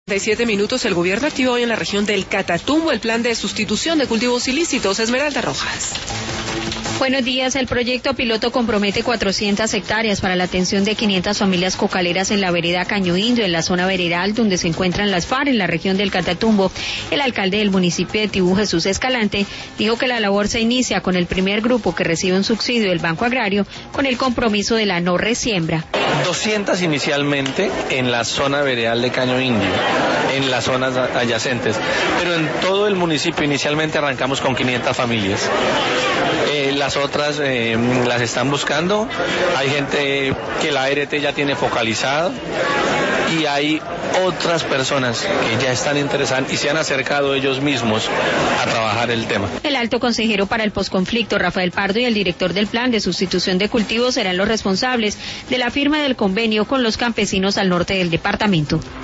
7 minutos, el gobierno activó hoy en la región del Catatumbo el plan de sustitución de cultivos ilícitos. Esmeralda Rojas. Buenos días. El proyecto piloto compromete 400 hectáreas para la atención de 500 familias cocaleras en la vereda Caño Indio, en la zona veredal donde se encuentran las FARC en la región del Catatumbo. El alcalde del municipio de Tibú, Jesús Escalante, dijo que la labor se inicia con el primer grupo que recibe un subsidio del Banco Agrario con el compromiso de la no resiembra. 200 inicialmente en la zona veredal de Caño Indio, en las zonas adyacentes, pero en todo el municipio inicialmente arrancamos con 500 familias. Las otras las están buscando, hay gente que la ART ya tiene focalizada y hay otras personas que ya están interesadas y se han acercado ellos mismos a trabajar el tema. El alto consejero para el posconflicto, Rafael Pardo, y el director del plan de sustitución de cultivos serán los responsables de la firma del convenio con los campesinos al norte del departamento.